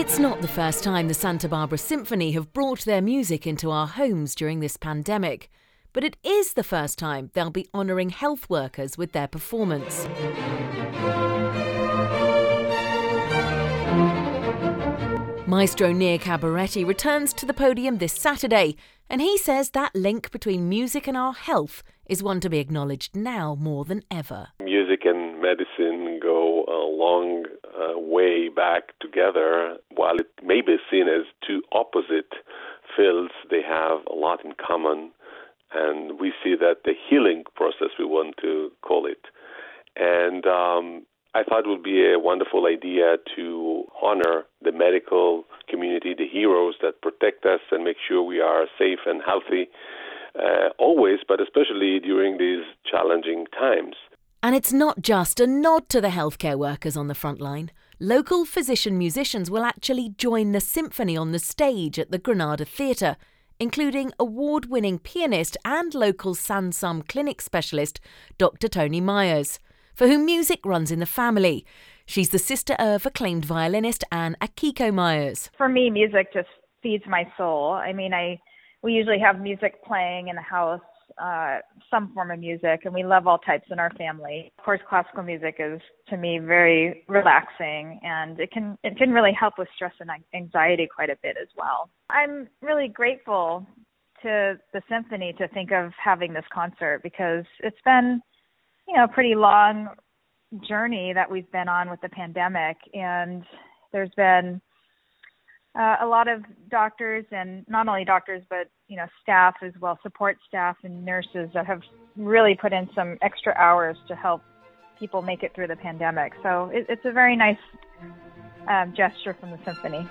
It's not the first time the Santa Barbara Symphony have brought their music into our homes during this pandemic, but it is the first time they'll be honouring health workers with their performance. Maestro Nir Cabaretti returns to the podium this Saturday, and he says that link between music and our health is one to be acknowledged now more than ever. Music and medicine go a long way back together. While it may be seen as two opposite fields, they have a lot in common, and we see that the healing process, we want to call it. And I thought it would be a wonderful idea to honor the medical community, the heroes that protect us and make sure we are safe and healthy always, but especially during these challenging times. And it's not just a nod to the healthcare workers on the front line. Local physician musicians will actually join the symphony on the stage at the Granada Theatre, including award-winning pianist and local Sansum clinic specialist Dr. Toni Myers, for whom music runs in the family. She's the sister of acclaimed violinist Anne Akiko Myers. For me, music just feeds my soul. I mean, we usually have music playing in the house, some form of music, and we love all types in our family. Of course, classical music is, to me, very relaxing, and it can really help with stress and anxiety quite a bit as well. I'm really grateful to the symphony to think of having this concert, because it's been, a pretty long journey that we've been on with the pandemic, and there's been a lot of doctors, and not only doctors, but staff as well, support staff and nurses that have really put in some extra hours to help people make it through the pandemic. So it's a very nice gesture from the symphony.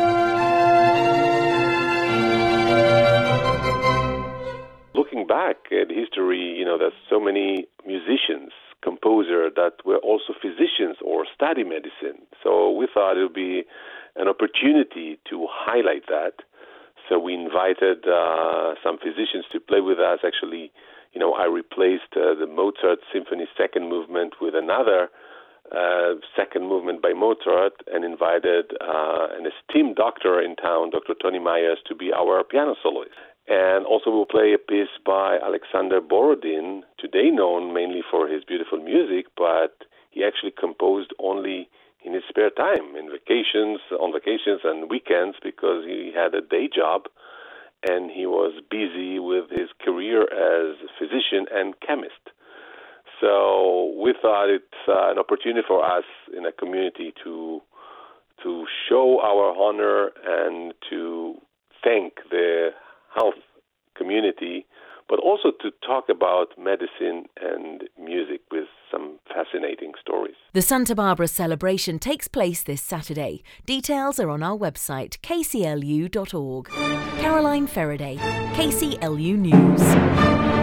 Looking back at history, there's so many musicians, composers that were also physicians or study medicine. So we thought it would be an opportunity to highlight that. So we invited some physicians to play with us. Actually, I replaced the Mozart Symphony second movement with another second movement by Mozart, and invited an esteemed doctor in town, Dr. Toni Myers, to be our piano soloist. And also we'll play a piece by Alexander Borodin, today known mainly for his beautiful music, but he actually composed only in his spare time, on vacations and weekends, because he had a day job and he was busy with his career as physician and chemist. So we thought it's an opportunity for us in a community to show our honor and to thank the health community, but also to talk about medicine and music with some fascinating stories. The Santa Barbara celebration takes place this Saturday. Details are on our website, kclu.org. Caroline Faraday, KCLU News.